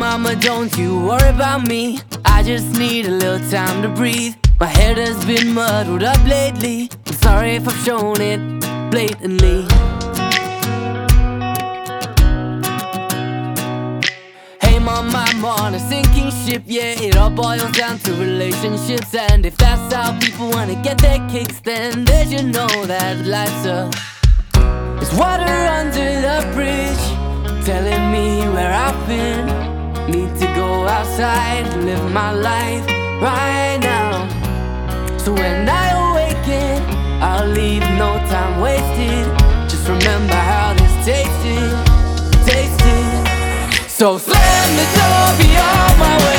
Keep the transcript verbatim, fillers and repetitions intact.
mama, don't you worry about me. I just need a little time to breathe. My head has been muddled up lately. I'm sorry if I've shown it blatantly. Hey mom, I'm on a sinking ship. Yeah, it all boils down to relationships. And if that's how people wanna get their kicks, then they should know that life's a It's water under the bridge, telling me where I've been. Need to go outside, live my life right now. So when I awaken, I'll leave no time wasted. Just remember how this tasted, tasted. So slam the door, be on my way.